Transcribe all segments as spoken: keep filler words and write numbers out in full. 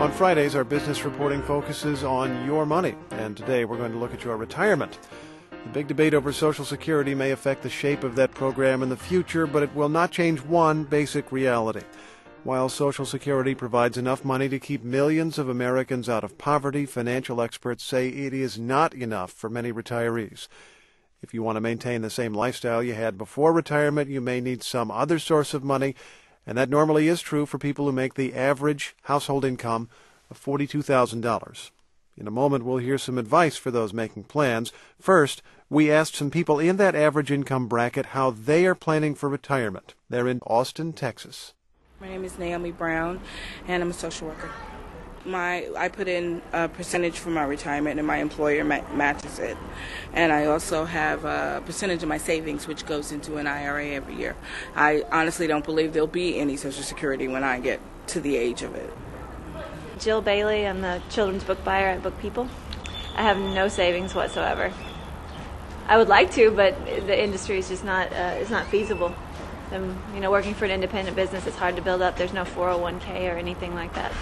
On Fridays, our business reporting focuses on your money, and today we're going to look at your retirement. The big debate over Social Security may affect the shape of that program in the future, but it will not change one basic reality. While Social Security provides enough money to keep millions of Americans out of poverty, financial experts say it is not enough for many retirees. If you want to maintain the same lifestyle you had before retirement, you may need some other source of money, and that normally is true for people who make the average household income of forty-two thousand dollars. In a moment, we'll hear some advice for those making plans. First, we asked some people in that average income bracket how they are planning for retirement. They're in Austin, Texas. My name is Naomi Brown, and I'm a social worker. My I put in a percentage for my retirement, and my employer ma- matches it. And I also have a percentage of my savings, which goes into an I R A every year. I honestly don't believe there'll be any Social Security when I get to the age of it. Jill Bailey, I'm the children's book buyer at Book People. I have no savings whatsoever. I would like to, but the industry is just not uh, it's not feasible. I'm, you know, working for an independent business, it's hard to build up. There's no four oh one k or anything like that.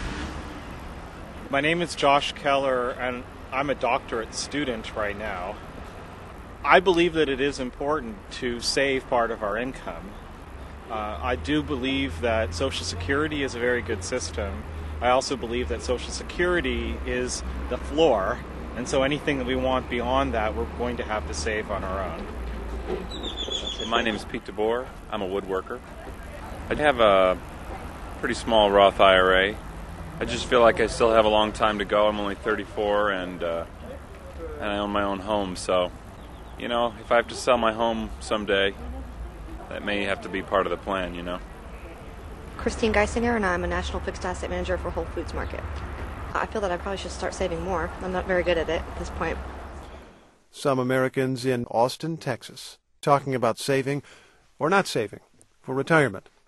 My name is Josh Keller, and I'm a doctorate student right now. I believe that it is important to save part of our income. Uh, I do believe that Social Security is a very good system. I also believe that Social Security is the floor, and so anything that we want beyond that, we're going to have to save on our own. My name is Pete DeBoer. I'm a woodworker. I have a pretty small Roth I R A. I just feel like I still have a long time to go. I'm only thirty-four, and uh, and I own my own home. So, you know, if I have to sell my home someday, that may have to be part of the plan, you know. Christine Geisinger, and I'm a national fixed asset manager for Whole Foods Market. I feel that I probably should start saving more. I'm not very good at it at this point. Some Americans in Austin, Texas, talking about saving or not saving for retirement.